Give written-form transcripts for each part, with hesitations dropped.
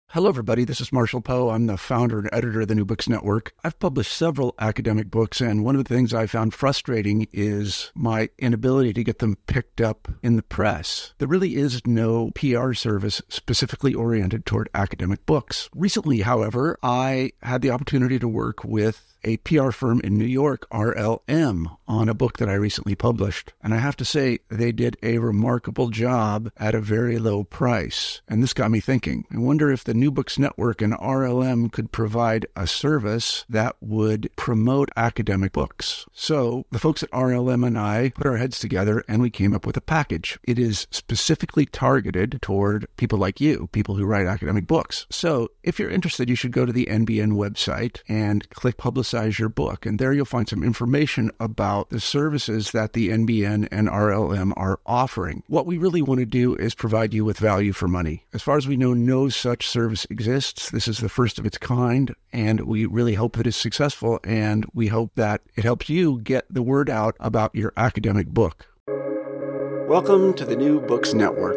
Hello, everybody. This is Marshall Poe. I'm the founder and editor of the New Books Network. I've published several academic books, and one of the things I found frustrating is my inability to get them picked up in the press. There really is no PR service specifically oriented toward academic books. Recently, however, I had the opportunity to work with a PR firm in New York, RLM, on a book that I recently published. And I have to say, they did a remarkable job at a very low price. And this got me thinking. I wonder if the New Books Network and RLM could provide a service that would promote academic books. So the folks at RLM and I put our heads together and we came up with a package. It is specifically targeted toward people like you, people who write academic books. So if you're interested, you should go to the NBN website and click Publicize Your Book. And there you'll find some information about the services that the NBN and RLM are offering. What we really want to do is provide you with value for money. As far as we know, no such service exists. This is the first of its kind, and we really hope that it's successful, and we hope that it helps you get the word out about your academic book. Welcome to the New Books Network.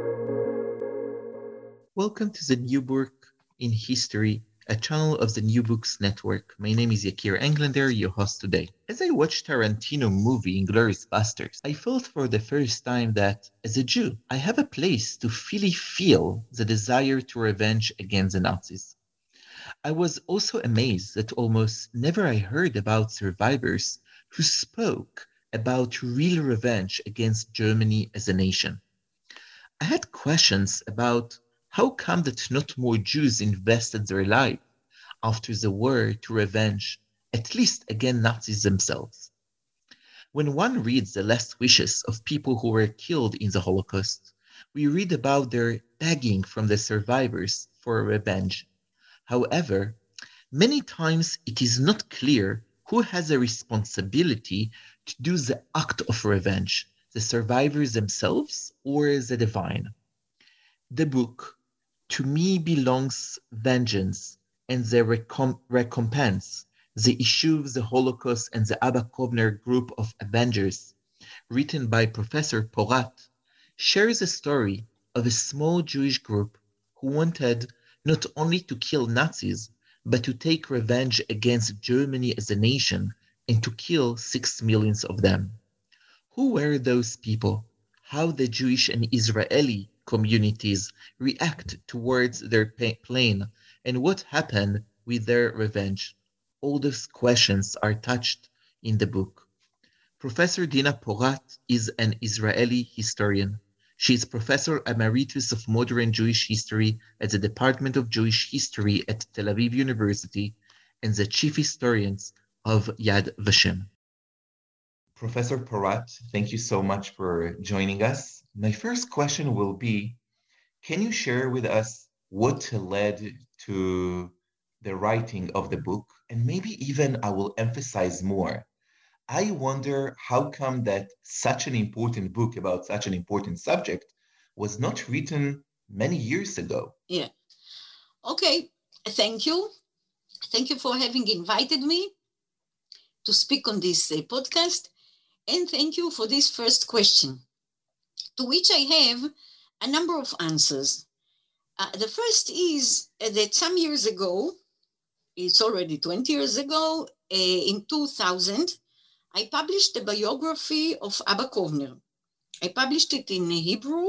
Welcome to the New Book in History, a channel of the New Books Network. My name is Yakir Englander, your host today. As I watched Tarantino movie Inglourious Basterds, I felt for the first time that, as a Jew, I have a place to really feel the desire to revenge against the Nazis. I was also amazed that almost never I heard about survivors who spoke about real revenge against Germany as a nation. I had questions about how come that not more Jews invested their life after the war to revenge, at least against Nazis themselves? When one reads the last wishes of people who were killed in the Holocaust, we read about their begging from the survivors for revenge. However, many times it is not clear who has a responsibility to do the act of revenge, the survivors themselves or the divine. The book, To Me Belongs Vengeance and the Recompense, the issue of the Holocaust and the Abba Kovner group of Avengers, written by Professor Porat, shares a story of a small Jewish group who wanted not only to kill Nazis, but to take revenge against Germany as a nation and to kill 6 million of them. Who were those people? How the Jewish and Israeli communities react towards their plan, and what happened with their revenge? All those questions are touched in the book. Professor Dina Porat is an Israeli historian. She is Professor Emeritus of Modern Jewish History at the Department of Jewish History at Tel Aviv University and the Chief Historian of Yad Vashem. Professor Porat, thank you so much for joining us. My first question will be, can you share with us what led to the writing of the book? And maybe even I will emphasize more. I wonder how come that such an important book about such an important subject was not written many years ago? Yeah. Okay. Thank you. Thank you for having invited me to speak on this podcast. And thank you for this first question, to which I have a number of answers. The first is that some years ago, it's already 20 years ago, in 2000, I published a biography of Abba Kovner. I published it in Hebrew,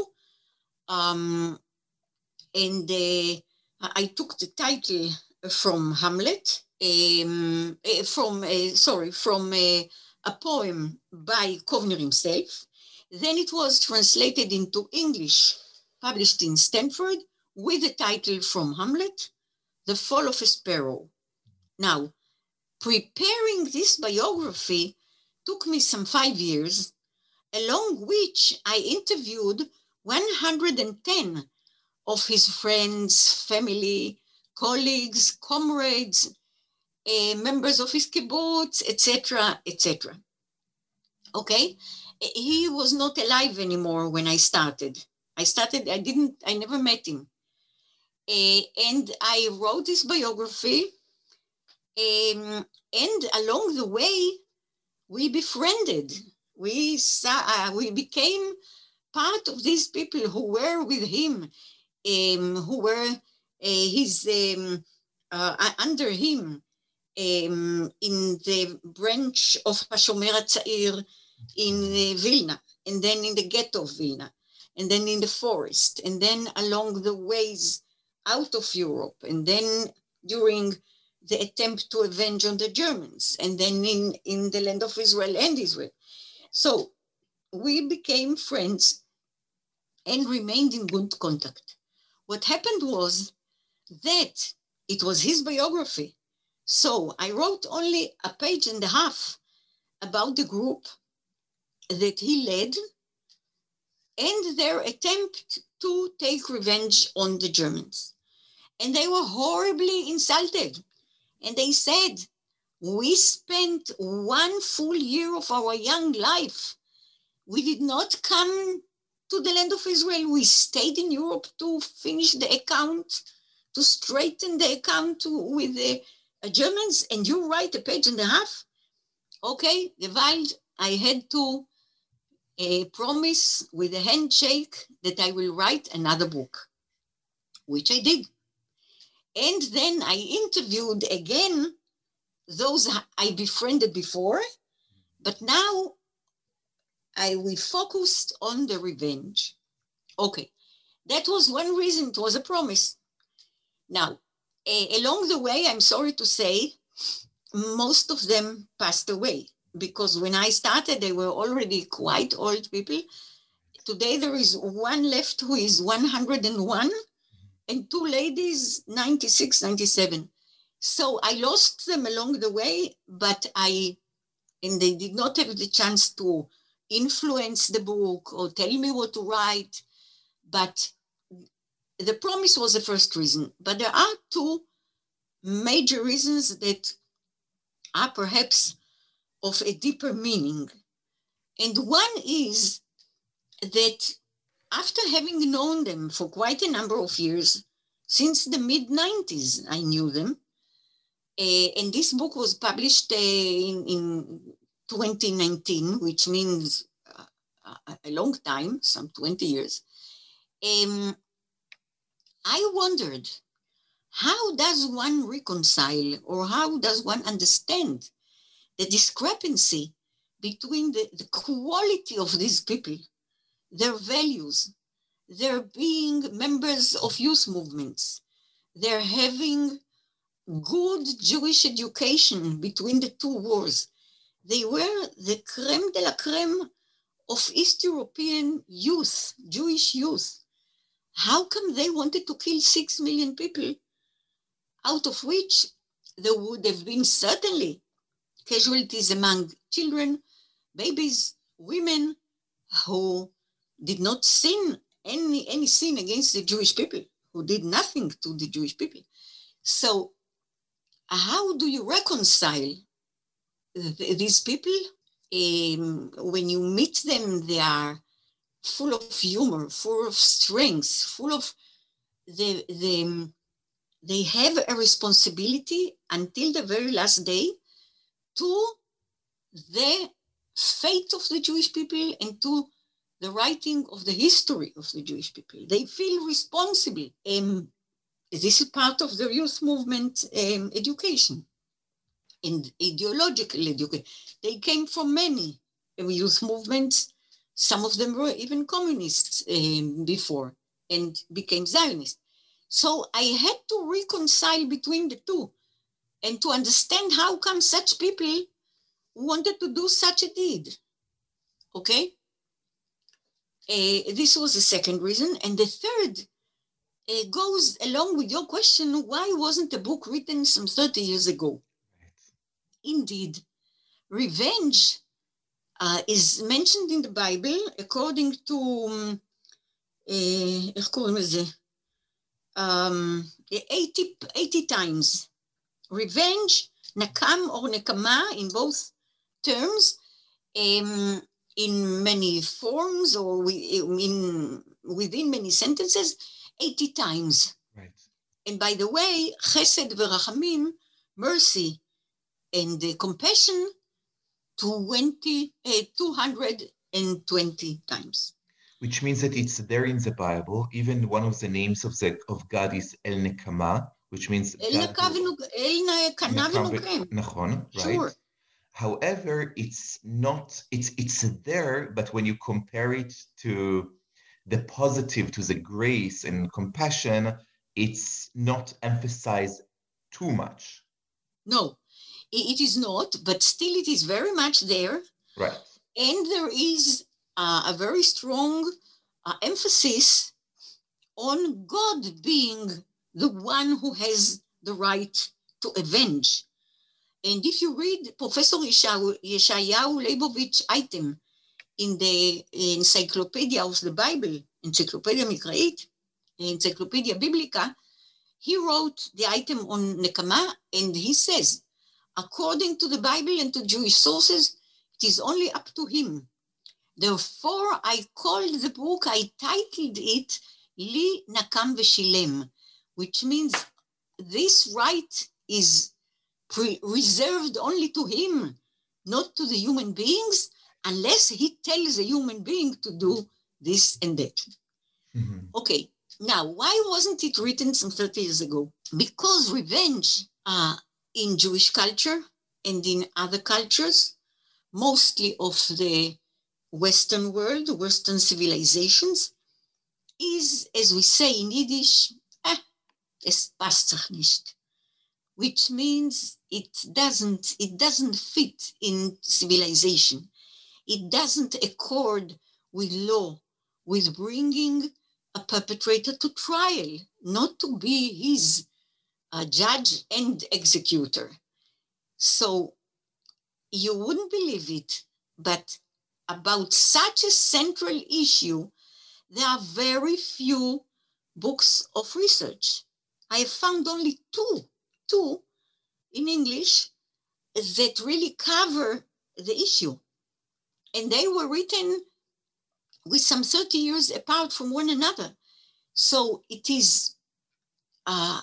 and I took the title from Hamlet, from a poem by Kovner himself. Then it was translated into English, published in Stanford, with the title from Hamlet, The Fall of a Sparrow. Now, preparing this biography took me some 5 years, along which I interviewed 110 of his friends, family, colleagues, comrades, members of his kibbutz, etc., etc. Okay? He was not alive anymore when I started. I never met him. And I wrote this biography, and along the way, we befriended. We became part of these people who were with him, who were under him in the branch of HaShomer HaTzair in Vilna, and then in the ghetto of Vilna, and then in the forest, and then along the ways out of Europe, and then during the attempt to avenge on the Germans, and then in the land of Israel and Israel. So we became friends and remained in good contact. What happened was that it was his biography. So I wrote only a page and a half about the group that he led and their attempt to take revenge on the Germans. And they were horribly insulted. And they said, we spent 1 full year of our young life. We did not come to the land of Israel. We stayed in Europe to finish the account, to straighten the account with the Germans, and you write a page and a half? Okay, Gewalt, I had to promise with a handshake that I will write another book, which I did. And then I interviewed again those I befriended before, but now we focused on the revenge. Okay, that was one reason. It was a promise. Now, along the way, I'm sorry to say, most of them passed away, because when I started, they were already quite old people. Today, there is one left who is 101, and 2 ladies, 96, 97. So I lost them along the way, and they did not have the chance to influence the book or tell me what to write, but the promise was the first reason. But there are 2 major reasons that are perhaps of a deeper meaning. And one is that after having known them for quite a number of years, since the mid-90s, I knew them, and this book was published in 2019, which means a long time, some 20 years. I wondered, how does one reconcile, or how does one understand the discrepancy between the quality of these people, their values, their being members of youth movements, their having good Jewish education between the 2 wars. They were the creme de la creme of East European youth, Jewish youth. How come they wanted to kill 6 million people, out of which there would have been certainly casualties among children, babies, women who did not sin any sin against the Jewish people, who did nothing to the Jewish people. So how do you reconcile these people? When you meet them, they are full of humor, full of strength, full of they have a responsibility until the very last day to the fate of the Jewish people and to the writing of the history of the Jewish people. They feel responsible. This is part of the youth movement education and ideological education. They came from many youth movements. Some of them were even communists before and became Zionists. So I had to reconcile between the 2 and to understand how come such people wanted to do such a deed. Okay? This was the second reason. And the third goes along with your question, why wasn't the book written some 30 years ago? Indeed, revenge is mentioned in the Bible according to 80 times. Revenge, nakam or nekama in both terms, in many forms or within many sentences, 80 times. Right. And by the way, chesed v'rachamim, mercy and compassion, 220 times. which means that it's there in the Bible. Even one of the names of God is El Nekama, which means Elkanah v'Nokem. Nachon, right? Sure. However, it's there, but when you compare it to the positive, to the grace and compassion, it's not emphasized too much. No, it is not, but still it is very much there. Right. And there is a very strong emphasis on God being the one who has the right to avenge. And if you read Professor Yeshayahu Leibovitch item in the Encyclopedia of the Bible, Encyclopedia Mikrait, Encyclopedia Biblica, he wrote the item on Nekama, and he says, according to the Bible and to Jewish sources, it is only up to him. Therefore, I titled it Li Nakam V'Shilem, which means this right is reserved only to him, not to the human beings, unless he tells a human being to do this and that. Mm-hmm. Okay, now, why wasn't it written some 30 years ago? Because revenge in Jewish culture and in other cultures, mostly of the Western world, Western civilizations, is, as we say in Yiddish, es passt sich nicht, which means it doesn't fit in civilization. It doesn't accord with law, with bringing a perpetrator to trial, not to be his judge and executor. So you wouldn't believe it, but about such a central issue, there are very few books of research. I have found only two in English that really cover the issue. And they were written with some 30 years apart from one another. So it is an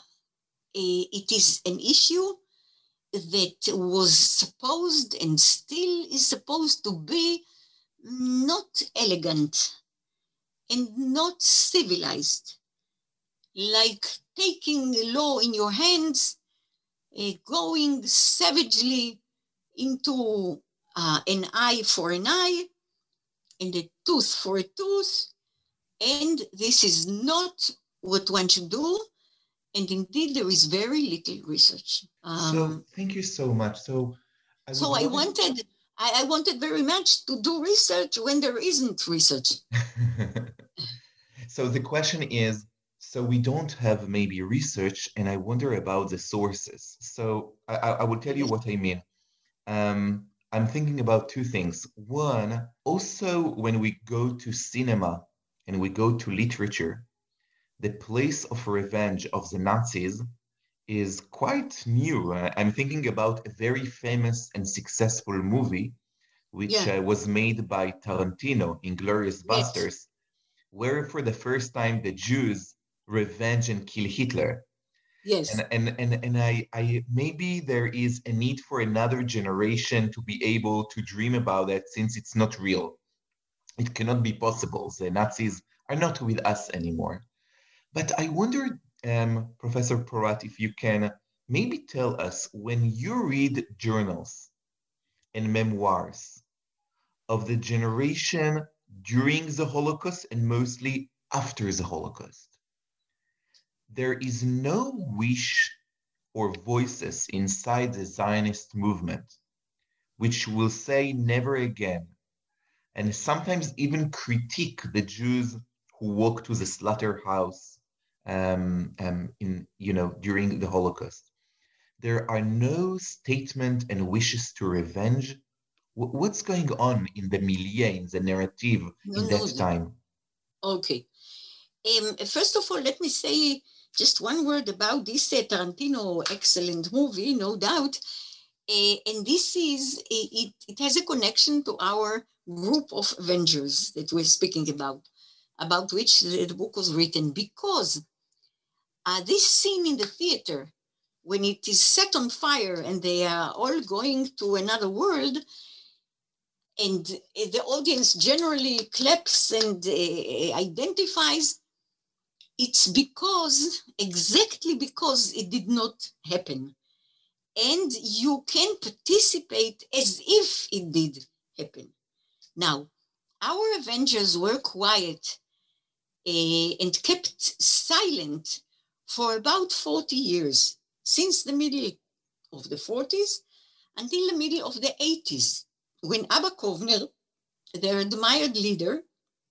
issue that was supposed and still is supposed to be not elegant and not civilized, like taking the law in your hands, going savagely into an eye for an eye and a tooth for a tooth, and this is not what one should do. And indeed, there is very little research. So thank you so much. I wanted very much to do research when there isn't research. So the question is, so we don't have maybe research, and I wonder about the sources. So I will tell you what I mean. I'm thinking about two things. One, also when we go to cinema and we go to literature, the place of revenge of the Nazis is quite new. I'm thinking about a very famous and successful movie, which was made by Tarantino, Inglourious Basterds, where for the first time the Jews revenge and kill Hitler. Yes. And I maybe there is a need for another generation to be able to dream about that, since it's not real. It cannot be possible. The Nazis are not with us anymore. But I wonder, Professor Porat, if you can maybe tell us, when you read journals and memoirs of the generation during the Holocaust and mostly after the Holocaust, there is no wish or voices inside the Zionist movement which will say never again, and sometimes even critique the Jews who walked to the slaughterhouse during the Holocaust. There are no statement and wishes to revenge. What's going on in the milieu, in the narrative in that time? Okay. First of all, let me say just one word about this Tarantino excellent movie, no doubt. And this is, it has a connection to our group of Avengers that we're speaking about which the book was written, because this scene in the theater, when it is set on fire and they are all going to another world, and the audience generally claps and identifies, it's exactly because it did not happen. And you can participate as if it did happen. Now, our Avengers were quiet and kept silent for about 40 years, since the middle of the 40s until the middle of the 80s, when Abba Kovner, their admired leader,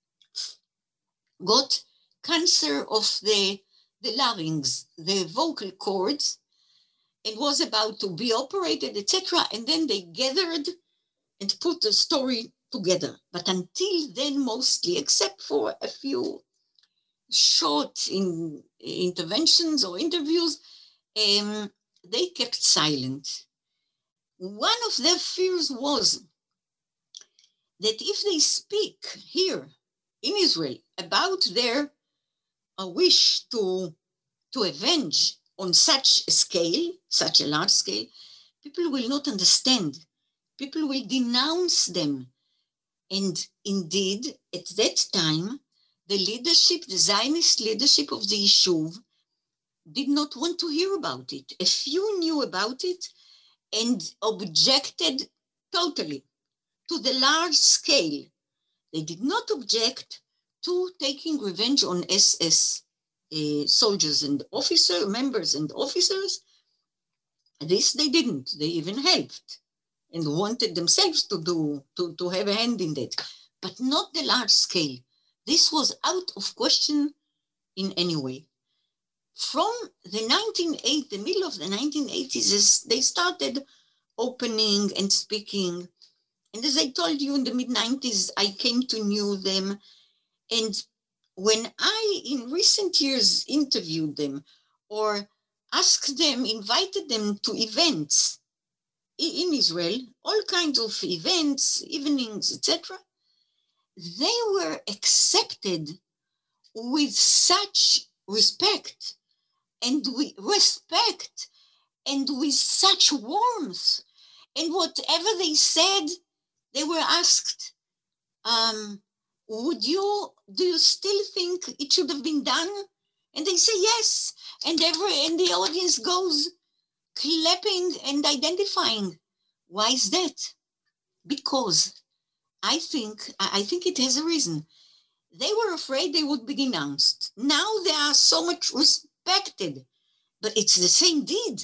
got cancer of the larynx, the vocal cords, and was about to be operated, etc. And then they gathered and put the story together. But until then, mostly, except for a few short interventions or interviews, they kept silent. One of their fears was that if they speak here in Israel about their wish to avenge on such a scale, such a large scale, people will not understand. People will denounce them. And indeed, at that time, the leadership, the Zionist leadership of the Yishuv, did not want to hear about it. A few knew about it and objected totally to the large scale. They did not object to taking revenge on SS soldiers and members and officers. This they didn't. They even helped and wanted themselves to have a hand in that, but not the large scale. This was out of question in any way. From the middle of the 1980s, they started opening and speaking. And as I told you, in the mid-90s, I came to know them. And when I, in recent years, interviewed them or asked them, invited them to events in Israel, all kinds of events, evenings, etc., they were accepted with such respect and with such warmth. And whatever they said, they were asked, do you still think it should have been done? And they say yes. And the audience goes clapping and identifying. Why is that? Because I think it has a reason. They were afraid they would be denounced. Now they are so much respected, but it's the same deed.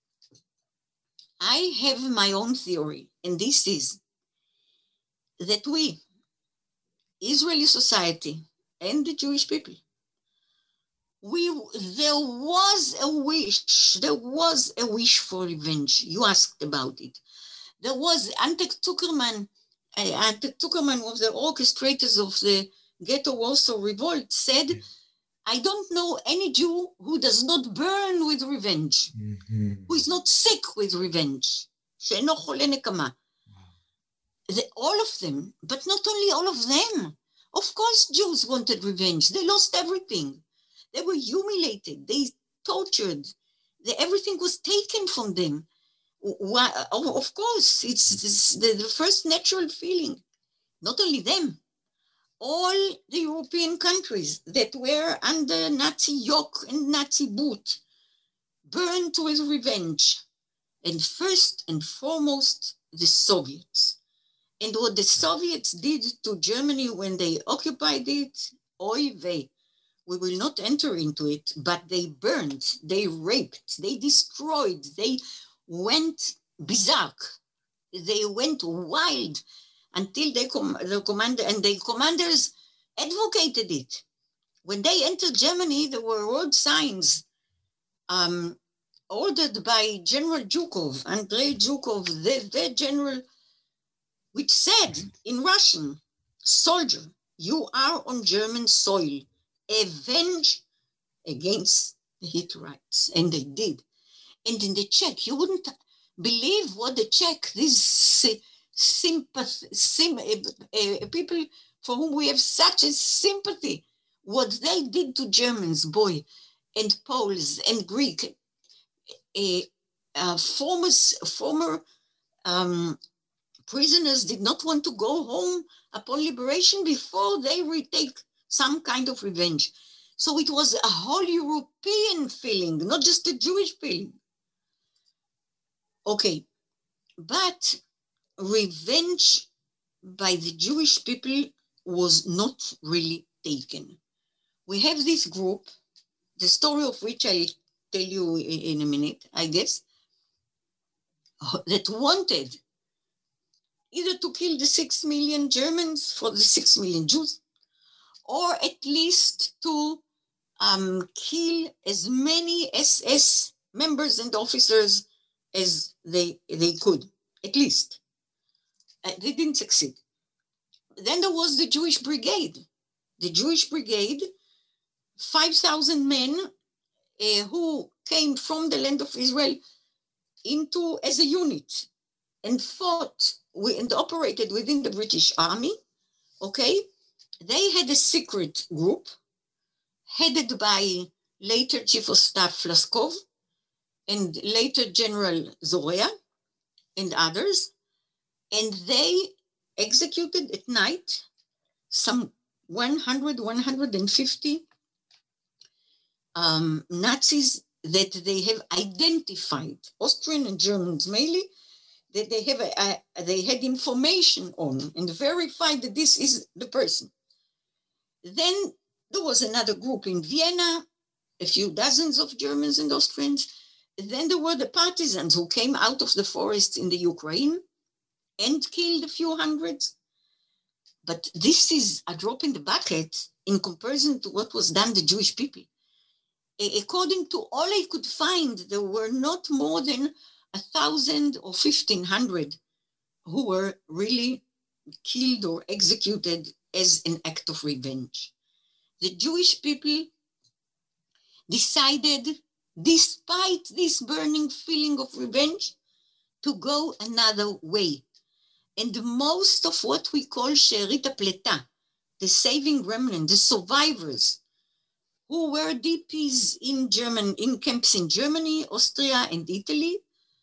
I have my own theory, and this is that we, Israeli society and the Jewish people, there was a wish for revenge. You asked about it. There was Ante Zuckerman, one of the orchestrators of the Ghetto Warsaw Revolt, said, I don't know any Jew who does not burn with revenge, who is not sick with revenge. All of them, but not only all of them. Of course, Jews wanted revenge. They lost everything. They were humiliated. They tortured. Everything was taken from them. Of course, it's the first natural feeling. Not only them, all the European countries that were under Nazi yoke and Nazi boot burned with revenge. And first and foremost, the Soviets. And what the Soviets did to Germany when they occupied it, oy vey, we will not enter into it, but they burned, they raped, they destroyed, they went bizarre, they went wild until the commanders advocated it. When they entered Germany, there were road signs ordered by General Zhukov, Andrei Zhukov, the general, which said in Russian, soldier, you are on German soil, avenge against the Hittites. And they did. And in the Czech, you wouldn't believe what the Czech, these people for whom we have such a sympathy, what they did to Germans, boy, and Poles and Greek, former prisoners did not want to go home upon liberation before they retake some kind of revenge. So it was a whole European feeling, not just a Jewish feeling. Okay, but revenge by the Jewish people was not really taken. We have this group, the story of which I'll tell you in a minute, I guess, that wanted either to kill the 6 million Germans for the 6 million Jews, or at least to kill as many SS members and officers as they could, at least. They didn't succeed. Then there was the Jewish Brigade. The Jewish Brigade, 5,000 men who came from the land of Israel as a unit and fought and operated within the British Army, okay? They had a secret group headed by later Chief of Staff Laskov and later General Zorea and others, and they executed at night some 150 Nazis that they have identified, Austrian and Germans mainly, that they had information on and verified that this is the person. Then there was another group in Vienna, a few dozens of Germans and Austrians. Then there were the partisans who came out of the forests in the Ukraine and killed a few hundreds. But this is a drop in the bucket in comparison to what was done the Jewish people. According to all I could find, there were not more than 1,000 or 1,500 who were really killed or executed as an act of revenge. The Jewish people decided, despite this burning feeling of revenge, to go another way. And most of what we call She'erit HaPleta, the saving remnant, the survivors, who were DPs in camps in Germany, Austria, and Italy,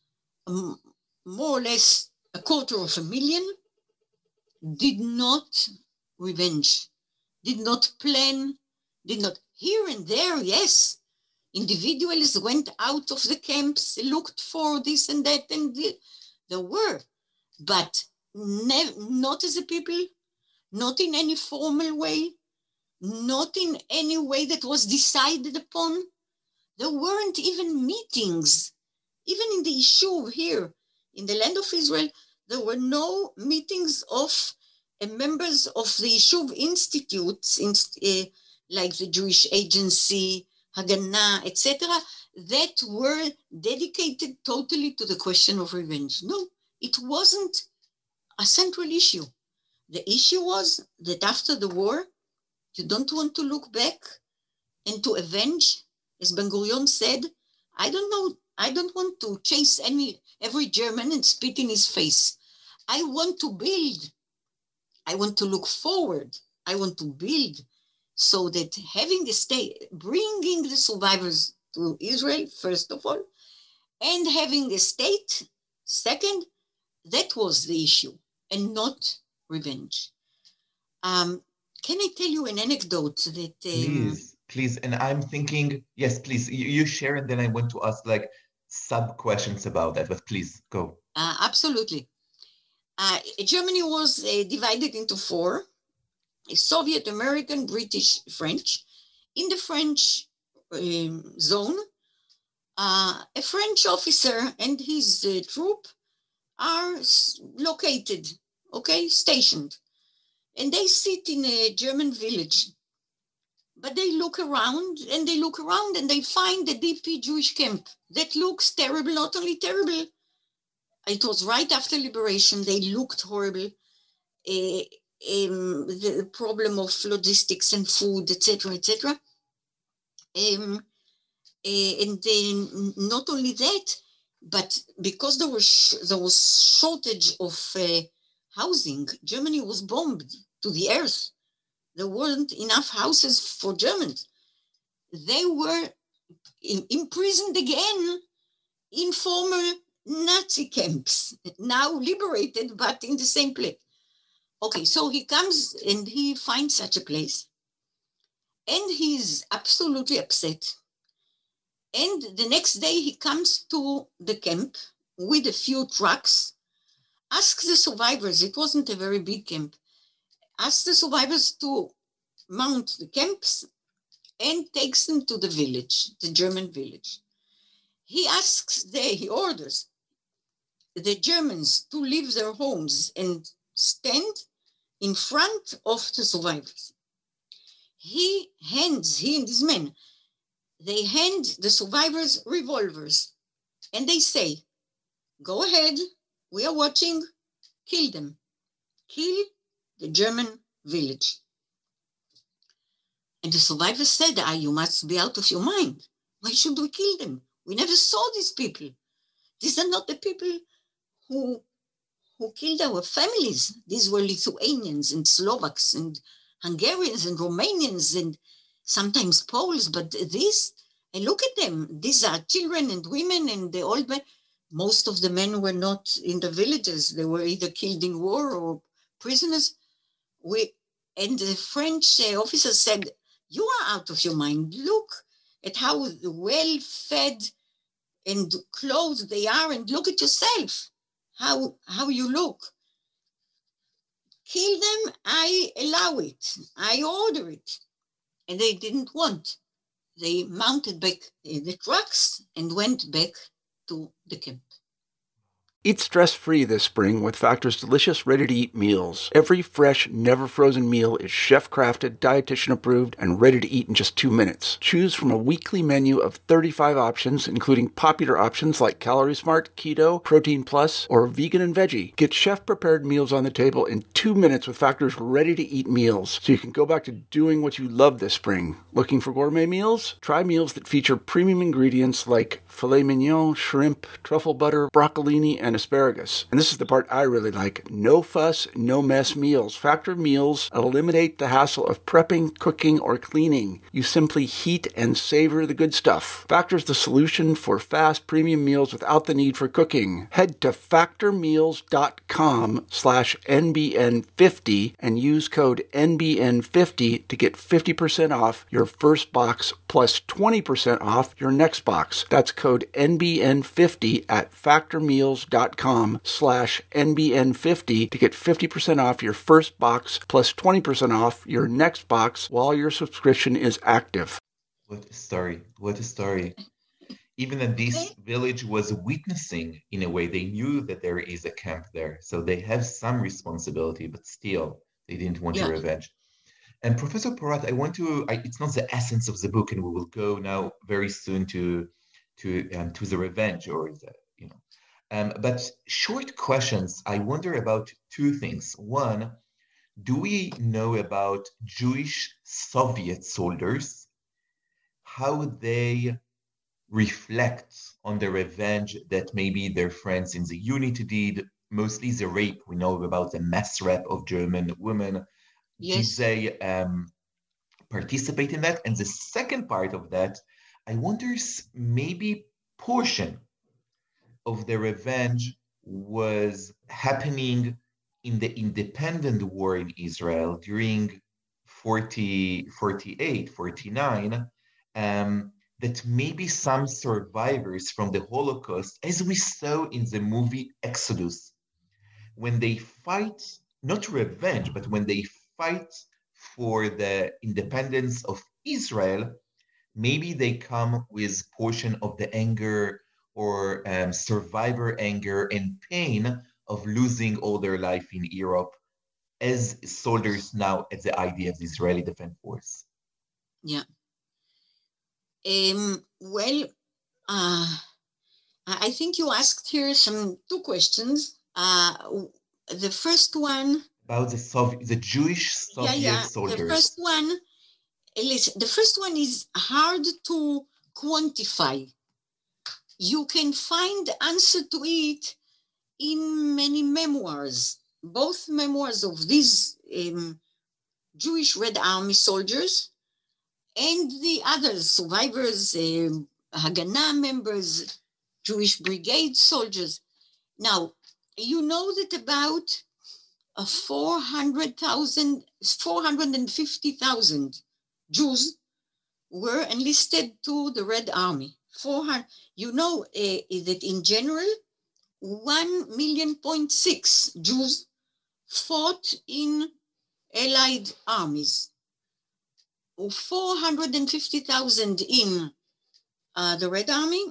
more or less 250,000, did not revenge, did not plan, did not, here and there, yes, individuals went out of the camps, looked for this and that, and there were, but not as a people, not in any formal way, not in any way that was decided upon. There weren't even meetings. Even in the Yishuv here, in the land of Israel, there were no meetings of members of the Yishuv institutes, like the Jewish Agency, Haganah, etc., that were dedicated totally to the question of revenge. No, it wasn't a central issue. The issue was that after the war, you don't want to look back and to avenge. As Ben-Gurion said, I don't want to chase every German and spit in his face. I want to build. I want to look forward. I want to build, so that having a state, bringing the survivors to Israel, first of all, and having a state, second, that was the issue, and not revenge. Can I tell you an anecdote that... Please. And I'm thinking, yes, please, you share, and then I want to ask like sub-questions about that, but please, go. Absolutely. Germany was divided into four: Soviet, American, British, French. In the French zone, a French officer and his troop are located, stationed. And they sit in a German village. But they look around and they find a DP Jewish camp that looks terrible, not only terrible, it was right after liberation, they looked horrible. The problem of logistics and food, etc., etc. And then not only that, but because there was shortage of housing, Germany was bombed to the earth. There weren't enough houses for Germans. They were imprisoned again in former Nazi camps, now liberated, but in the same place. Okay, so he comes and he finds such a place, and he's absolutely upset. And the next day he comes to the camp with a few trucks, asks the survivors, it wasn't a very big camp, asks the survivors to mount the camps and takes them to the village, the German village. He orders the Germans to leave their homes and stand in front of the survivors. He and his men, they hand the survivors revolvers and they say, go ahead, we are watching, kill them. Kill the German village. And the survivors said, you must be out of your mind. Why should we kill them? We never saw these people. These are not the people who killed our families. These were Lithuanians and Slovaks and Hungarians and Romanians and sometimes Poles. But these, and look at them. These are children and women and the old men. Most of the men were not in the villages. They were either killed in war or prisoners. And the French officer said, you are out of your mind. Look at how well-fed and clothed they are, and look at yourself, how you look. Kill them, I allow it. I order it. And they didn't want. They mounted back the trucks and went back to the camp. Eat stress-free this spring with Factor's delicious, ready-to-eat meals. Every fresh, never-frozen meal is chef-crafted, dietitian-approved, and ready to eat in just 2 minutes. Choose from a weekly menu of 35 options, including popular options like Calorie Smart, Keto, Protein Plus, or Vegan and Veggie. Get chef-prepared meals on the table in 2 minutes with Factor's ready-to-eat meals, so you can go back to doing what you love this spring. Looking for gourmet meals? Try meals that feature premium ingredients like filet mignon, shrimp, truffle butter, broccolini, and asparagus. And this is the part I really like. No fuss, no mess meals. Factor meals eliminate the hassle of prepping, cooking, or cleaning. You simply heat and savor the good stuff. Factor's the solution for fast premium meals without the need for cooking. Head to factormeals.com/NBN50 and use code NBN50 to get 50% off your first box plus 20% off your next box. That's code NBN50 at factormeals.com/NBN50 to get 50% off your first box plus 20% off your next box while your subscription is active. What a story. What a story. Even that this village was witnessing, in a way, they knew that there is a camp there. So they have some responsibility, but still, they didn't want to revenge. And Professor Porat, it's not the essence of the book, and we will go now very soon to the revenge, or but short questions. I wonder about two things. One, do we know about Jewish Soviet soldiers, how they reflect on the revenge that maybe their friends in the unit did, mostly the rape? We know about the mass rape of German women. Yes. Did they participate in that? And the second part of that, I wonder, maybe portion of the revenge was happening in the independent war in Israel during 48, 49, that maybe some survivors from the Holocaust, as we saw in the movie Exodus, when they fight, not revenge, but when they fight for the independence of Israel, maybe they come with portion of the anger or survivor anger and pain of losing all their life in Europe as soldiers now at the IDF, the Israeli Defense Force. Yeah. I think you asked here two questions. The first one about the Jewish Soviet soldiers. The first one is hard to quantify. You can find the answer to it in many memoirs, both memoirs of these Jewish Red Army soldiers and the other survivors, Haganah members, Jewish brigade soldiers. Now, you know that about 450,000 Jews were enlisted to the Red Army. 400. You know that in general, 1.6 million Jews fought in Allied armies. 450,000 in the Red Army,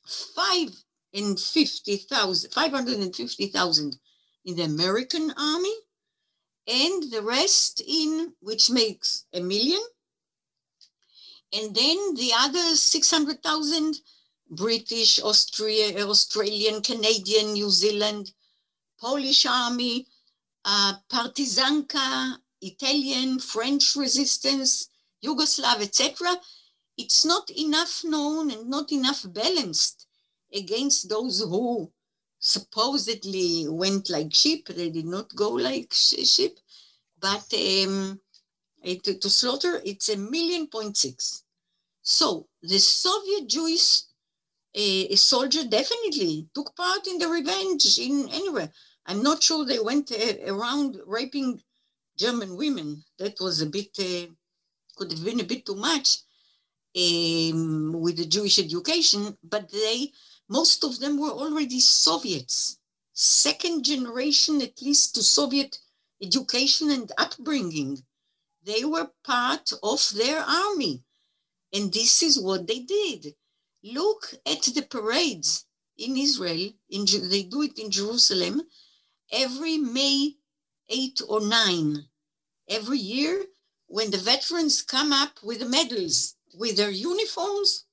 550,000 in the American Army, and the rest in, which makes 1 million. And then the other 600,000, British, Australian, Canadian, New Zealand, Polish Army, Partizanka, Italian, French resistance, Yugoslav, etc. It's not enough known and not enough balanced against those who supposedly went like sheep. They did not go like sheep, but to slaughter, it's 1.6 million. So the Soviet Jewish soldier definitely took part in the revenge in anywhere. I'm not sure they went around raping German women. That was a bit, could have been a bit too much with the Jewish education, but most of them were already Soviets, second generation at least to Soviet education and upbringing. They were part of their army, and this is what they did. Look at the parades in Israel. They do it in Jerusalem every May 8 or 9, every year, when the veterans come up with the medals, with their uniforms,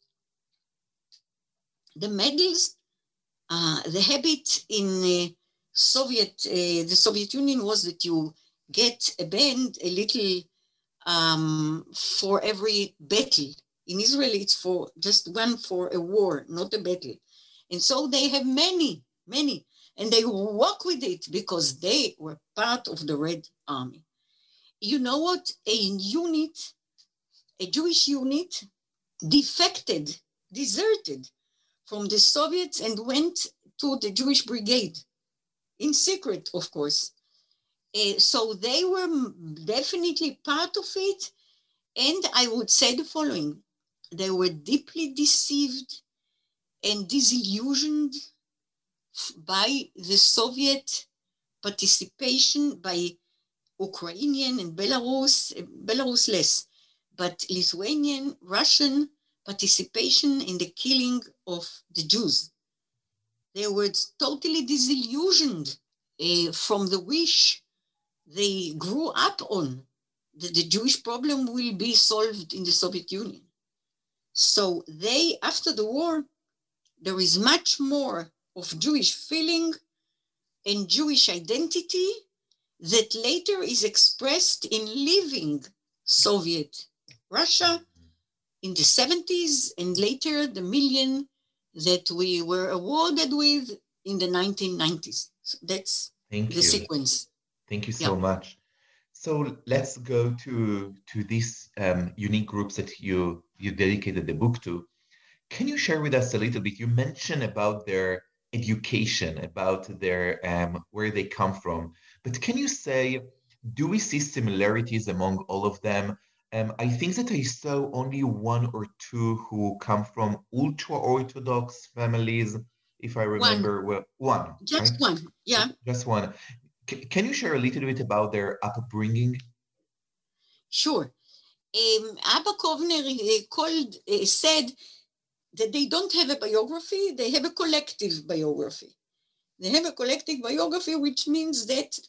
the medals, the habit in the Soviet Union was that you get a band, a little, for every battle. In Israel, it's for just one for a war, not a battle. And so they have many, and they walk with it because they were part of the Red Army. You know what? A Jewish unit deserted from the Soviets and went to the Jewish brigade, in secret, of course. So they were definitely part of it. And I would say the following: they were deeply deceived and disillusioned by the Soviet participation, by Ukrainian and Belarus less, but Lithuanian, Russian participation in the killing of the Jews. They were totally disillusioned from the wish they grew up on, that the Jewish problem will be solved in the Soviet Union. So after the war, there is much more of Jewish feeling and Jewish identity that later is expressed in leaving Soviet Russia in the 70s, and later the 1 million that we were awarded with in the 1990s. So that's the sequence. Thank you so much. So let's go to these unique groups that you dedicated the book to. Can you share with us a little bit? You mentioned about their education, about their where they come from, but can you say, do we see similarities among all of them? I think that I saw only 1 or 2 who come from ultra-Orthodox families, if I remember well. One. Just right? One, yeah. Just one. Can you share a little bit about their upbringing? Sure. Abba Kovner said that they don't have a biography, they have a collective biography. They have a collective biography, which means that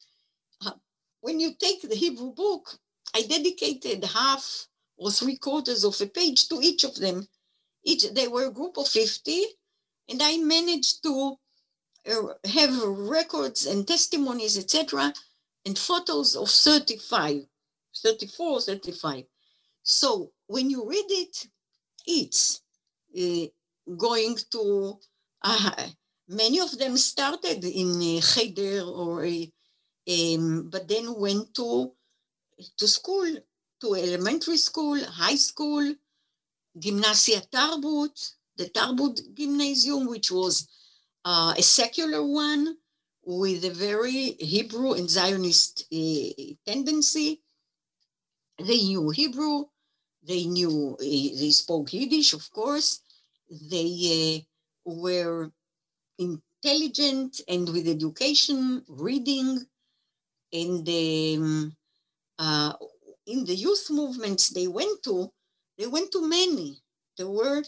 when you take the Hebrew book, I dedicated half or 3/4 of a page to each of them. They were a group of 50, and I managed to have records and testimonies, etc., and photos of 34, 35. So when you read it, it's going to, many of them started in Cheder, but then went to school, to elementary school, high school, Gymnasia Tarbut, the Tarbut Gymnasium, which was a secular one with a very Hebrew and Zionist tendency. They knew Hebrew, they spoke Yiddish, of course. They were intelligent and with education, reading, and in the youth movements they went to many. The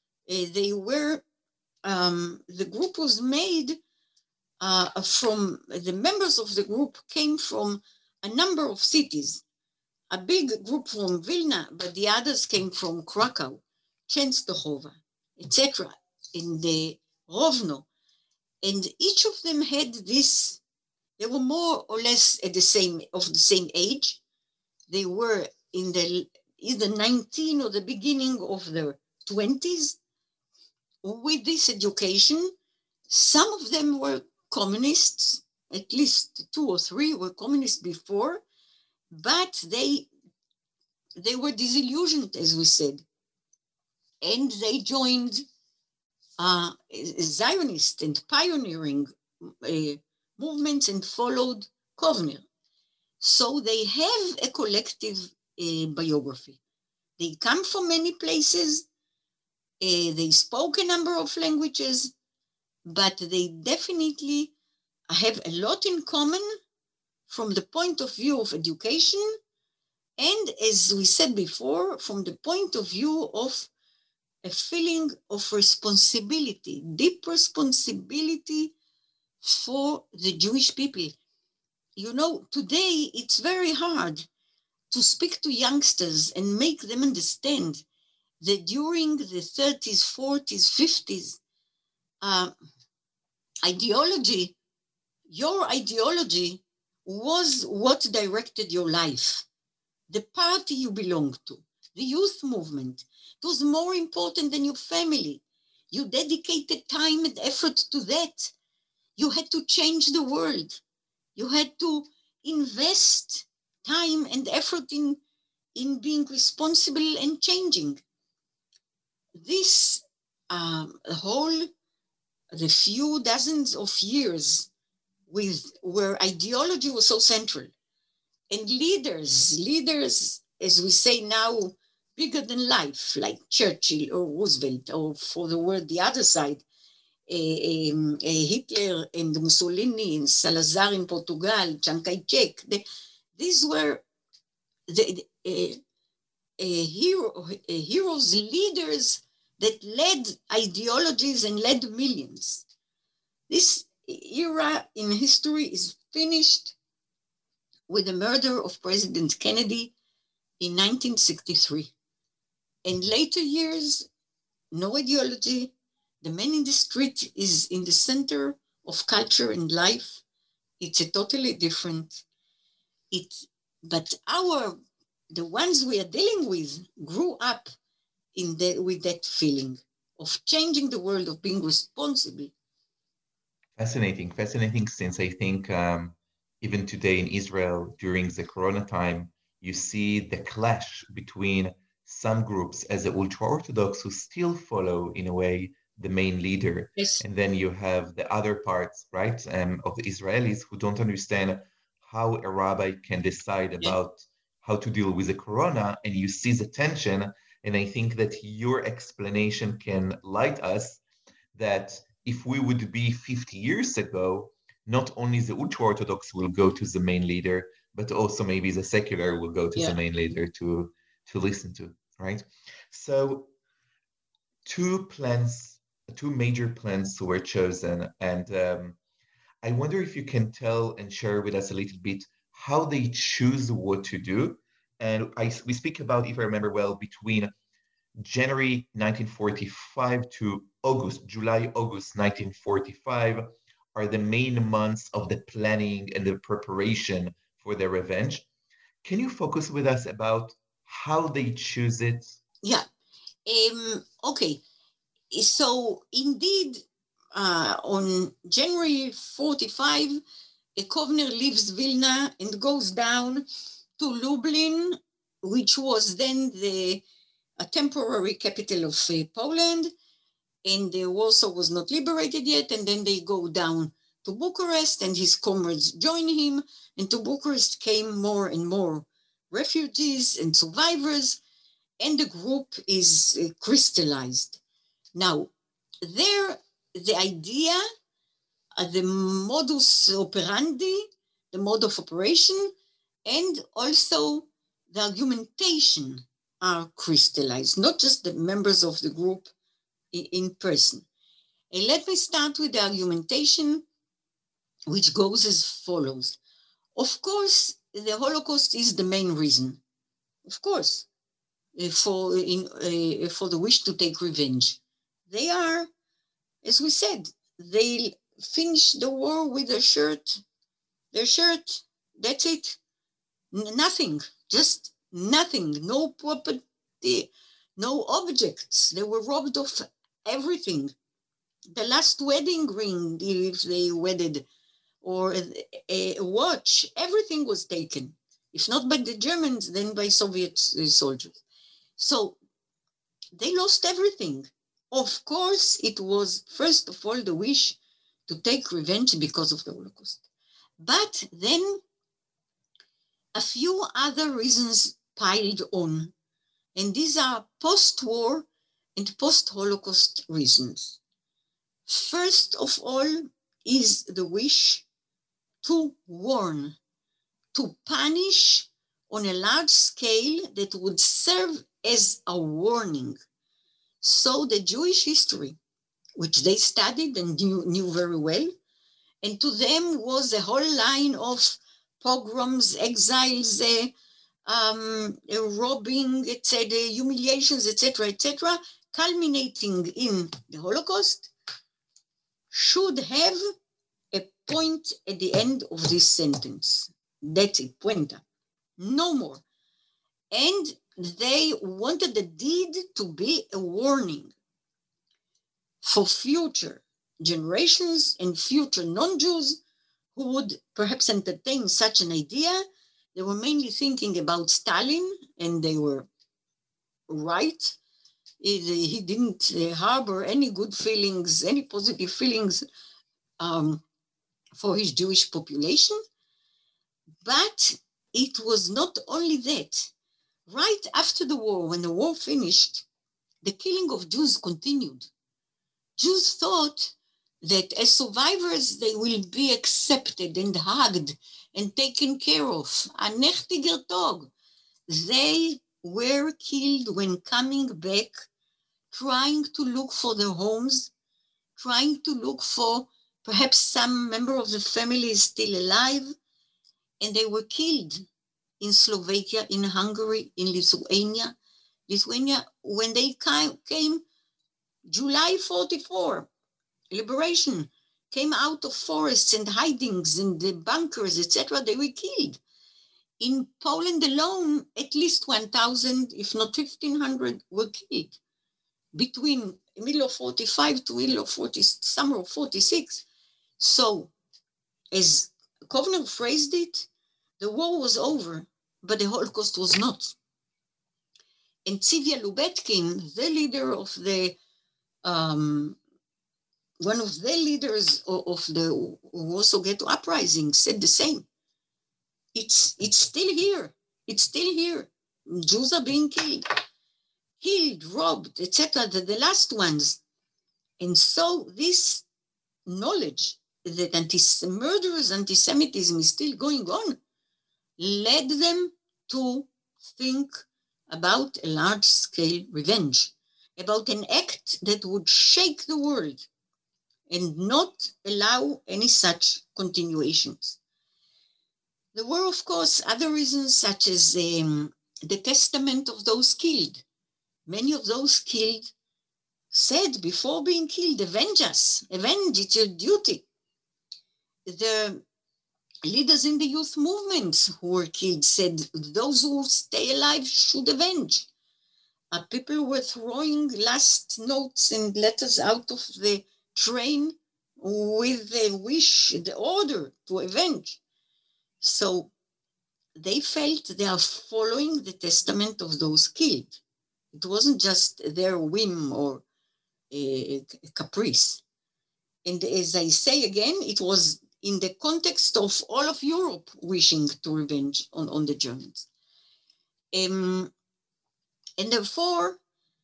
group was made from, the members of the group came from a number of cities. A big group from Vilna, but the others came from Krakow, Częstochowa, etc., in the Rovno. And each of them had this, they were more or less of the same age. They were in the either 19 or the beginning of their 20s. With this education, some of them were communists, at least 2 or 3 were communists before, but they were disillusioned, as we said, and they joined Zionist and pioneering movements and followed Kovner. So they have a collective biography. They come from many places, they spoke a number of languages, but they definitely have a lot in common from the point of view of education, and as we said before, from the point of view of a feeling of responsibility, deep responsibility for the Jewish people. You know, today it's very hard to speak to youngsters and make them understand that during the 30s, 40s, 50s, your ideology was what directed your life. The party you belonged to, the youth movement, it was more important than your family. You dedicated time and effort to that. You had to change the world. You had to invest time and effort in being responsible and changing. This the few dozens of years where ideology was so central, and leaders, as we say now, bigger than life, like Churchill or Roosevelt, or for the word the other side, Hitler and Mussolini and Salazar in Portugal, Chiang Kai-shek. These were the heroes, leaders that led ideologies and led millions. This era in history is finished with the murder of President Kennedy in 1963. In later years, no ideology. The man in the street is in the center of culture and life. It's a totally different. But the ones we are dealing with grew up with that feeling of changing the world, of being responsible. Fascinating, since I think even today in Israel during the Corona time, you see the clash between some groups as the ultra-Orthodox who still follow, in a way, the main leader. Yes. And then you have the other parts, right, of the Israelis who don't understand how a rabbi can decide about how to deal with the Corona, and you see the tension. And I think that your explanation can light us that if we would be 50 years ago, not only the ultra-Orthodox will go to the main leader, but also maybe the secular will go to the main leader to listen to, right? So two major plans were chosen. And I wonder if you can tell and share with us a little bit how they choose what to do. And we speak about, if I remember well, between January 1945 to July, August 1945 are the main months of the planning and the preparation for the revenge. Can you focus with us about how they choose it? Yeah. Okay. So indeed, on January 45, Kovner leaves Vilna and goes down to Lublin, which was then a temporary capital of Poland. and Warsaw was not liberated yet, and then they go down to Bucharest, and his comrades join him, and to Bucharest came more and more refugees and survivors, and the group is crystallized. Now, there, the idea, the modus operandi, the mode of operation, and also the argumentation are crystallized, not just the members of the group in person. And let me start with the argumentation, which goes as follows. Of course, the Holocaust is the main reason, of course, for the wish to take revenge. They are, as we said, they finish the war with their shirt, that's it. Nothing, just nothing, no property, no objects. They were robbed of everything. The last wedding ring, if they wedded, or a watch, everything was taken. If not by the Germans, then by Soviet soldiers. So they lost everything. Of course, it was, first of all, the wish to take revenge because of the Holocaust. But then a few other reasons piled on, and these are post-war and post-Holocaust reasons. First of all is the wish to warn, to punish on a large scale that would serve as a warning. So the Jewish history, which they studied and knew very well, and to them was a whole line of pogroms, exiles, robbing, etc., humiliations, etc., culminating in the Holocaust, should have a point at the end of this sentence. That's it, puenta. No more. And they wanted the deed to be a warning for future generations and future non-Jews who would perhaps entertain such an idea. They were mainly thinking about Stalin, and they were right. He didn't harbor any good feelings, any positive feelings for his Jewish population. But it was not only that. Right after the war, when the war finished, the killing of Jews continued. Jews thought that as survivors, they will be accepted and hugged and taken care of. Ein nächtiger Tag. They were killed when coming back, trying to look for their homes, trying to look for perhaps some member of the family is still alive, and they were killed in Slovakia, in Hungary, in Lithuania, when they came July 44, liberation, came out of forests and hidings and the bunkers, etc., they were killed. In Poland alone, at least 1,000, if not 1,500, were killed between middle of 45 to middle of summer of 46. So, as Kovner phrased it, the war was over, but the Holocaust was not. And Tzivia Lubetkin, the leader of the one of the leaders of the Warsaw Ghetto Uprising, said the same. It's still here. It's still here. Jews are being killed, robbed, etc. The last ones. And so this knowledge that murderous anti-Semitism is still going on led them to think about a large-scale revenge, about an act that would shake the world and not allow any such continuations. There were, of course, other reasons, such as the testament of those killed. Many of those killed said before being killed, avenge us, avenge, it's your duty. The leaders in the youth movement who were killed said those who stay alive should avenge. People were throwing last notes and letters out of the train with the wish, the order to avenge. So they felt they are following the testament of those killed. It wasn't just their whim or caprice. And as I say again, it was in the context of all of Europe wishing to revenge on the Germans. And therefore,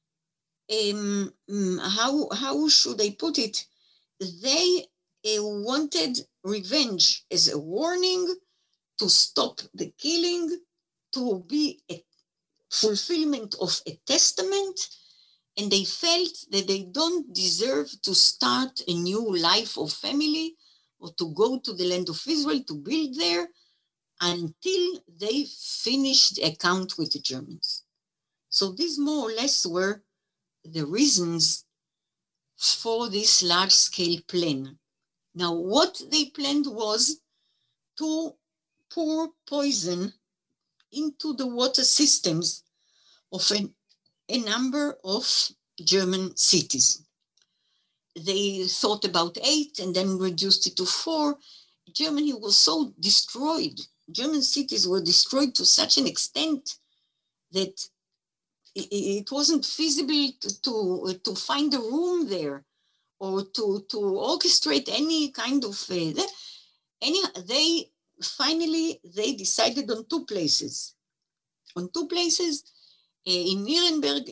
how should I put it? They wanted revenge as a warning to stop the killing, to be a fulfillment of a testament, and they felt that they don't deserve to start a new life or family or to go to the land of Israel to build there until they finished the account with the Germans. So these more or less were the reasons for this large-scale plan. Now, what they planned was to pour poison into the water systems of a number of German cities. They thought about 8 and then reduced it to 4. Germany was so destroyed. German cities were destroyed to such an extent that it wasn't feasible to find a room there or to orchestrate any kind of they decided on 2 places. On 2 places, in Nuremberg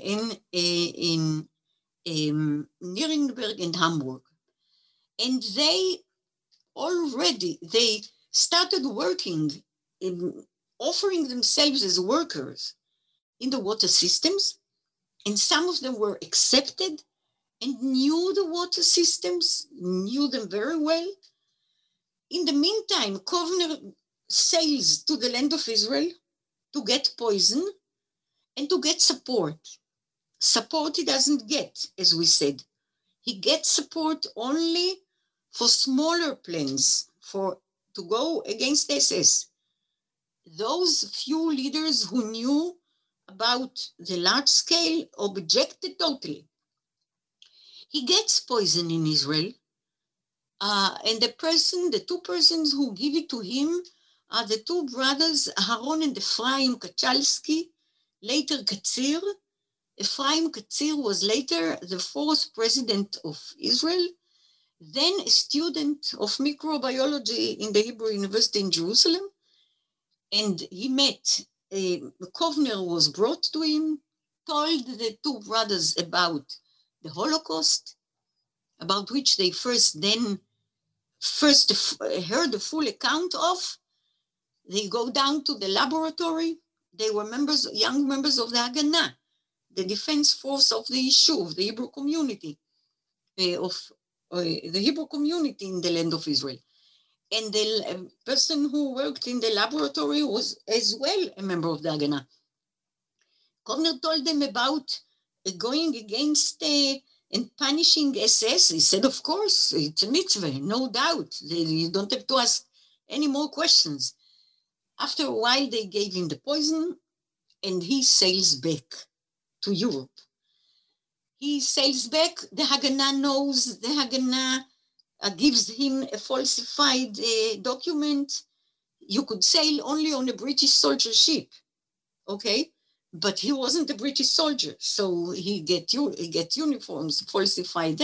and Hamburg. And they started working, offering themselves as workers in the water systems, and some of them were accepted and knew the water systems, knew them very well. In the meantime, Kovner sails to the land of Israel to get poison and to get support. Support he doesn't get, as we said. He gets support only for smaller plans, to go against SS. Those few leaders who knew about the large scale objected totally. He gets poison in Israel, and the 2 persons who give it to him are the 2 brothers, Aharon and Ephraim Kachalski, later Katzir. Ephraim Katzir was later the 4th president of Israel, then a student of microbiology in the Hebrew University in Jerusalem, and he met, Kovner was brought to him, told the 2 brothers about the Holocaust, about which they first heard the full account of. They go down to the laboratory. They were young members of the Haganah, the defense force of the Yishuv, the Hebrew community, the Hebrew community in the land of Israel. And the person who worked in the laboratory was as well a member of the Haganah. Kovner told them about going against and punishing SS. He said, of course, it's a mitzvah, no doubt. You don't have to ask any more questions. After a while, they gave him the poison, and he sails back to Europe. He sails back, the Haganah knows, the Haganah gives him a falsified document. You could sail only on a British soldier ship, okay? But he wasn't a British soldier, so he gets uniforms falsified.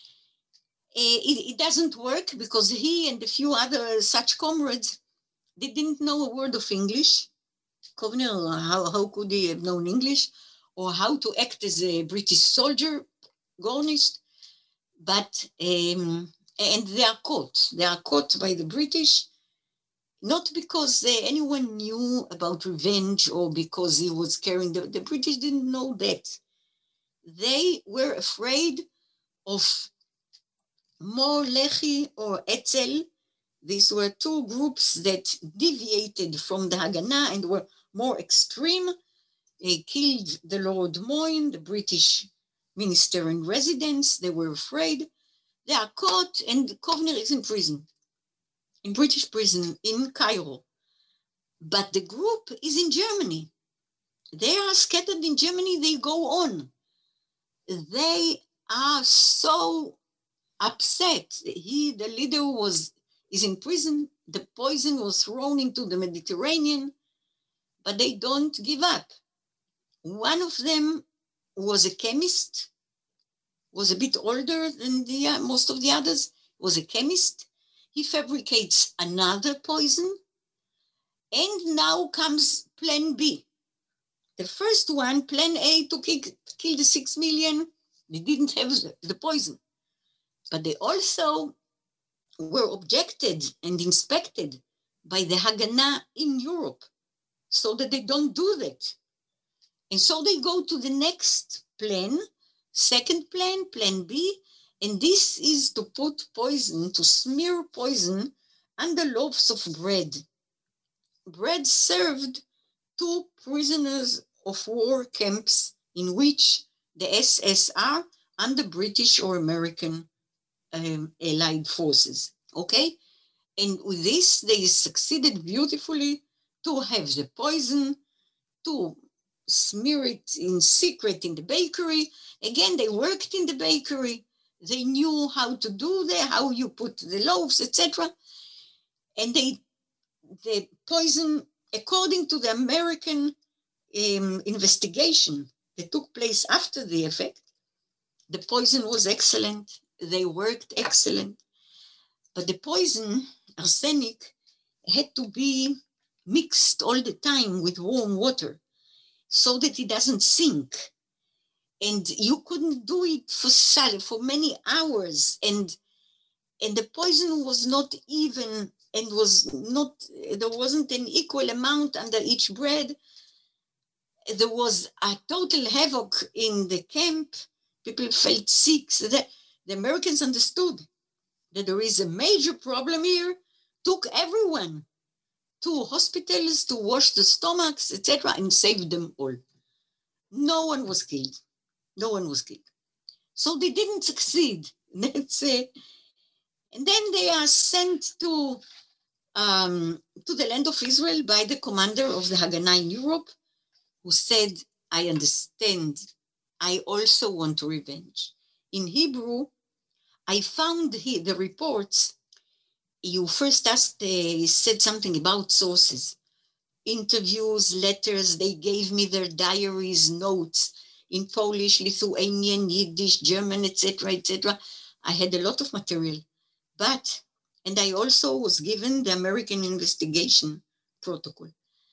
It doesn't work because he and a few other such comrades, they didn't know a word of English. Kovner, how could he have known English or how to act as a British soldier, garnished? But, and they are caught. They are caught by the British, not because anyone knew about revenge or because he was carrying, the British didn't know that. They were afraid of Mor Lehi or Etzel. These were 2 groups that deviated from the Haganah and were more extreme. They killed the Lord Moyne, the British minister in residence. They were afraid. They are caught, and Kovner is in prison, in British prison in Cairo. But the group is in Germany. They are scattered in Germany. They go on. They are so upset. The leader is in prison. The poison was thrown into the Mediterranean, but they don't give up. One of them was a chemist, was a bit older than most of the others, was a chemist. He fabricates another poison. And now comes plan B. The first one, plan A, to kill the 6 million, they didn't have the poison. But they also were objected and inspected by the Haganah in Europe so that they don't do that. And so they go to the next plan, second plan, plan B, and this is to put poison, to smear poison under loaves of bread. Bread served to prisoners of war camps in which the SSR under British or American allied forces, okay? And with this, they succeeded beautifully to have the poison, to smear it in secret in the bakery. Again, they worked in the bakery. They knew how to do that, how you put the loaves, etc. And the poison, according to the American investigation that took place after the effect, the poison was excellent. They worked excellent. But the poison, arsenic, had to be mixed all the time with warm water so that it doesn't sink. And you couldn't do it for many hours. And the poison was not even, and there wasn't an equal amount under each bread. There was a total havoc in the camp. People felt sick. So the Americans understood that there is a major problem here, took everyone to hospitals to wash the stomachs, etc., and saved them all. No one was killed. No one was killed. So they didn't succeed. That's it. And then they are sent to the land of Israel by the commander of the Haganah in Europe, who said, I understand. I also want revenge. In Hebrew, I found the reports. You first asked, said something about sources, interviews, letters. They gave me their diaries, notes in Polish, Lithuanian, Yiddish, German, etc., etc. I had a lot of material, and I also was given the American investigation protocol.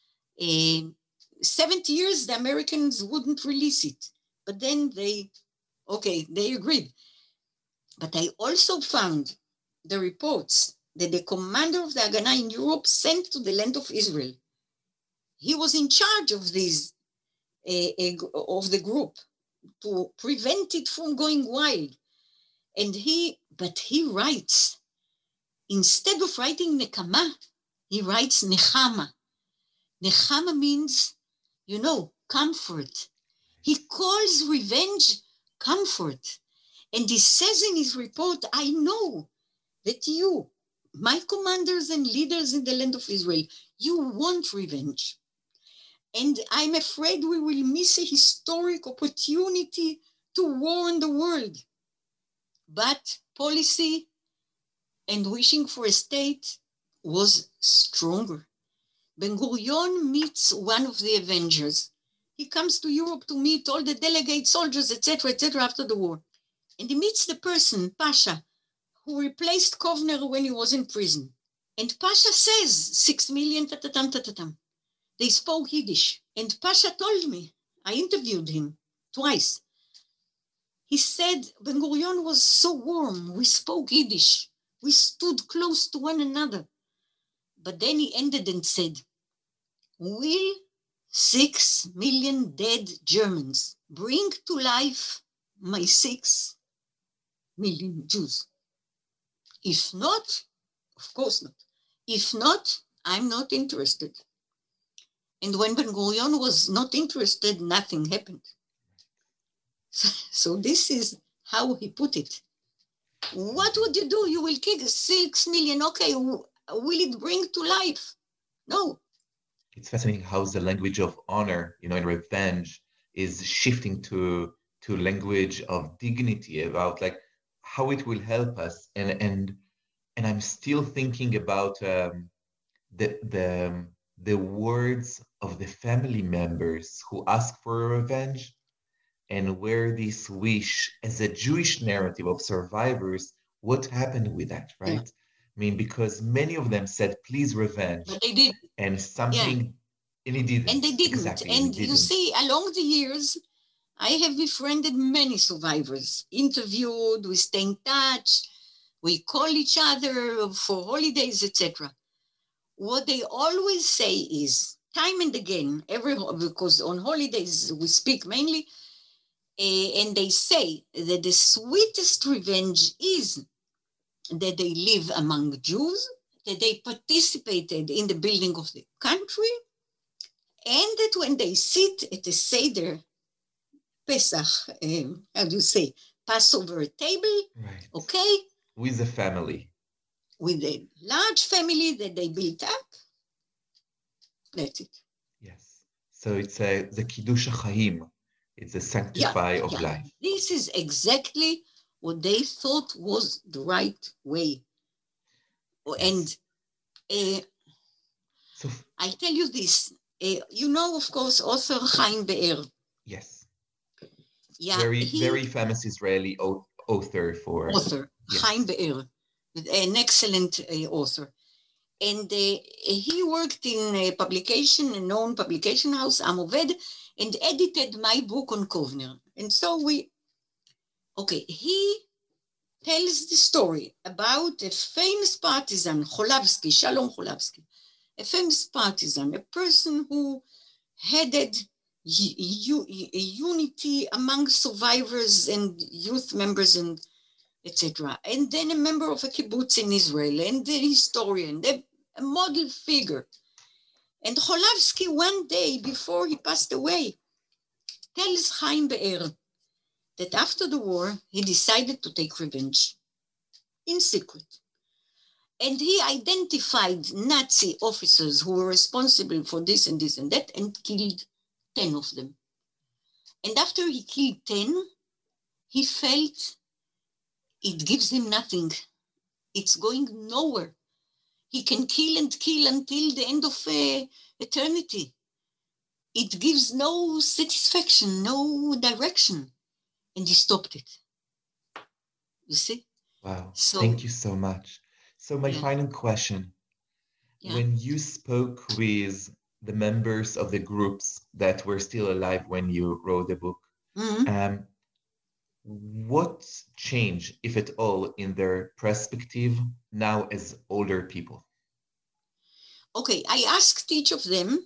70 years, the Americans wouldn't release it, but then they agreed. But I also found the reports that the commander of the Haganah in Europe sent to the land of Israel. He was in charge of this, of the group, to prevent it from going wild. But he writes, instead of writing Nekama, he writes Nechama. Nechama means, comfort. He calls revenge comfort. And he says in his report, I know that you, my commanders and leaders in the land of Israel, you want revenge. And I'm afraid we will miss a historic opportunity to warn the world. But policy and wishing for a state was stronger. Ben-Gurion meets one of the avengers. He comes to Europe to meet all the delegates, soldiers, etc., after the war. And he meets the person, Pasha, who replaced Kovner when he was in prison. And Pasha says, 6 million, ta-ta-tam, ta-ta-tam. They spoke Yiddish. And Pasha told me, I interviewed him twice. He said, Ben-Gurion was so warm. We spoke Yiddish. We stood close to one another. But then he ended and said, will 6 million dead Germans bring to life my 6 million Jews? If not, of course not. If not, I'm not interested. And when Ben-Gurion was not interested, nothing happened. So this is how he put it. What would you do? You will kill 6 million. Okay, will it bring to life? No. It's fascinating how the language of honor, and revenge is shifting to language of dignity, about like how it will help us. And I'm still thinking about the words of the family members who ask for revenge, and where this wish as a Jewish narrative of survivors, what happened with that, right? Yeah. I mean, because many of them said, please revenge. But they did. And something, and it didn't. And they didn't. Exactly, and didn't. You see, along the years, I have befriended many survivors, interviewed, we stay in touch, we call each other for holidays, etc. What they always say is, time and again, because on holidays we speak mainly, and they say that the sweetest revenge is that they live among Jews, that they participated in the building of the country, and that when they sit at the Seder, Pesach, how do you say, Passover table, right. Okay? With a family. With a large family that they built up. That's it. Yes. So it's the Kiddush HaChaim. It's a sanctify of life. This is exactly what they thought was the right way. Yes. And so, I tell you this, you know, of course, author Chaim Be'er. Yes. Yeah, very famous Israeli author. Yes. Chaim Be'er, an excellent author. And he worked in a publication, a known publication house, Am Oved, and edited my book on Kovner. And so he tells the story about a famous partisan, Cholavsky, Shalom Cholavsky, a famous partisan, a person who headed unity among survivors and youth members and etc. And then a member of a kibbutz in Israel, and the historian, a model figure. And Cholavsky, one day before he passed away, tells Chaim Be'er that after the war, he decided to take revenge in secret. And he identified Nazi officers who were responsible for this and this and that, and killed 10 of them. And after he killed 10, he felt it gives him nothing. It's going nowhere. He can kill and kill until the end of eternity. It gives no satisfaction, no direction. And he stopped it. You see? Wow. Thank you so much. So my final question. Yeah. When you spoke with the members of the groups that were still alive when you wrote the book, what changed, if at all, in their perspective now as older people? Okay, I asked each of them,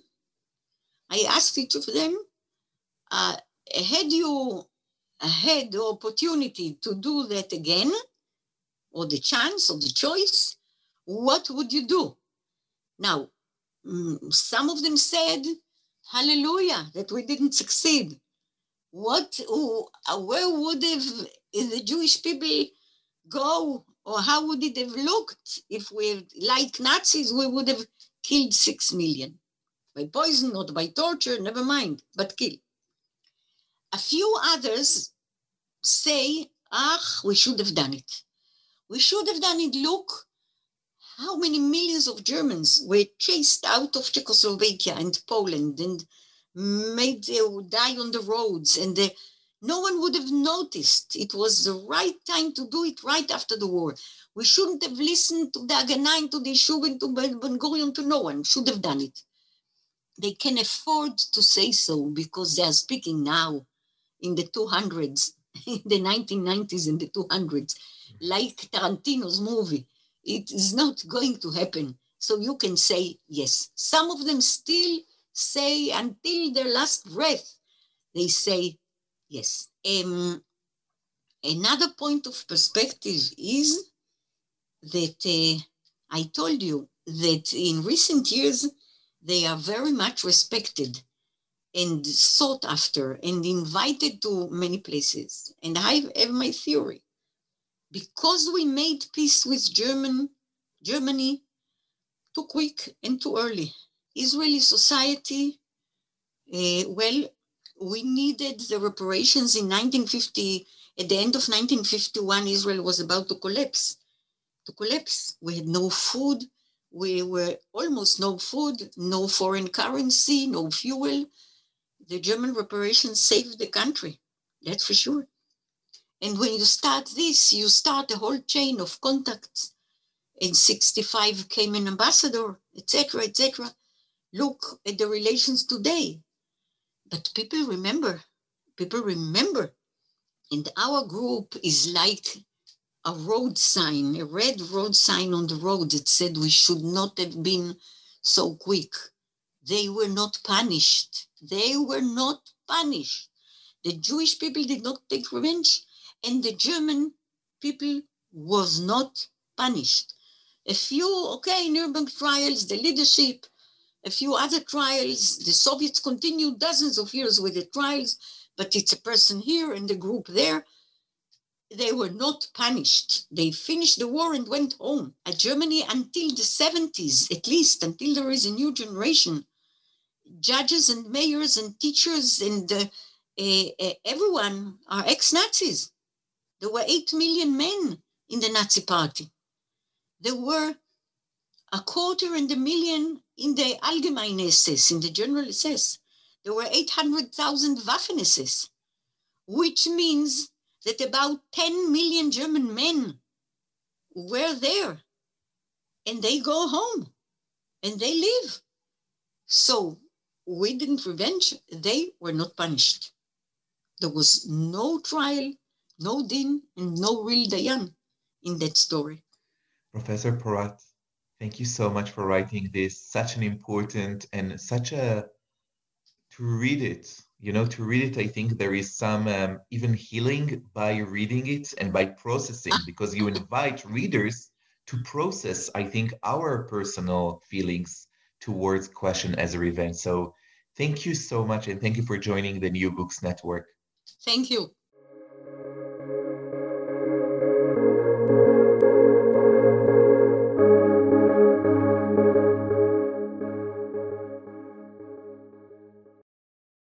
had you had the opportunity to do that again, or the chance or the choice, what would you do? Now, some of them said, hallelujah, that we didn't succeed. Where would the Jewish people go, or how would it have looked if we, like Nazis, we would have killed 6 million? By poison, not by torture, never mind, but kill. A few others say, we should have done it. We should have done it. Look, how many millions of Germans were chased out of Czechoslovakia and Poland and made die on the roads, and no one would have noticed. It was the right time to do it right after the war. We shouldn't have listened to the Haganah, to the Yishuv, to Ben-Gurion, to no one. Should have done it. They can afford to say so because they are speaking now in the 200s, in the 1990s and the 200s, like Tarantino's movie. It is not going to happen. So you can say yes. Some of them still say until their last breath, they say yes. Another point of perspective is that I told you that in recent years, they are very much respected and sought after and invited to many places. And I have my theory. Because we made peace with Germany too quick and too early. Israeli society, we needed the reparations in 1950. At the end of 1951, Israel was about to collapse. We had no food. We were almost no food, no foreign currency, no fuel. The German reparations saved the country. That's for sure. And when you start this, you start a whole chain of contacts. In 1965 came an ambassador, etc., etc. Look at the relations today. But people remember. And our group is like a road sign, a red road sign on the road that said we should not have been so quick. They were not punished. The Jewish people did not take revenge, and the German people was not punished. A few, Nuremberg trials, the leadership, a few other trials. The Soviets continued dozens of years with the trials, but it's a person here and a group there. They were not punished. They finished the war and went home. At Germany, until the 70s, at least, until there is a new generation, judges and mayors and teachers and everyone are ex-Nazis. There were 8 million men in the Nazi party. There were 250,000 in the Allgemeine SS, in the General SS. There were 800,000 Waffen-SS, which means that about 10 million German men were there, and they go home, and they live. So we didn't revenge. They were not punished. There was no trial, no din, and no real dayan in that story. Professor Porat, thank you so much for writing this. Such an important and to read it, I think there is some even healing by reading it and by processing, because you invite readers to process, I think, our personal feelings towards Question as a Revenge. So thank you so much, and thank you for joining the New Books Network. Thank you.